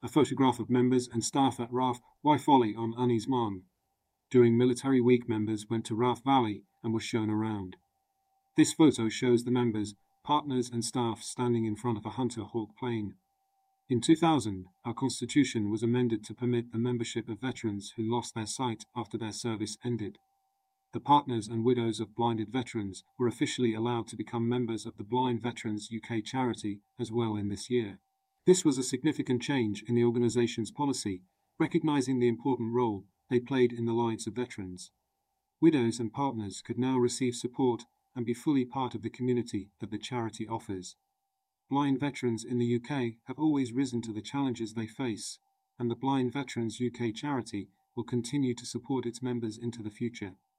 a photograph of members and staff at Raf Waifoli on Unis Mon. During Military Week, members went to Raf Valley and were shown around. This photo shows the members, partners and staff standing in front of a Hunter Hawk plane. In 2000, our constitution was amended to permit the membership of veterans who lost their sight after their service ended. The partners and widows of blinded veterans were officially allowed to become members of the Blind Veterans UK charity as well in this year. This was a significant change in the organisation's policy, recognising the important role they played in the lives of veterans. Widows and partners could now receive support and be fully part of the community that the charity offers. Blind veterans in the UK have always risen to the challenges they face, and the Blind Veterans UK charity will continue to support its members into the future.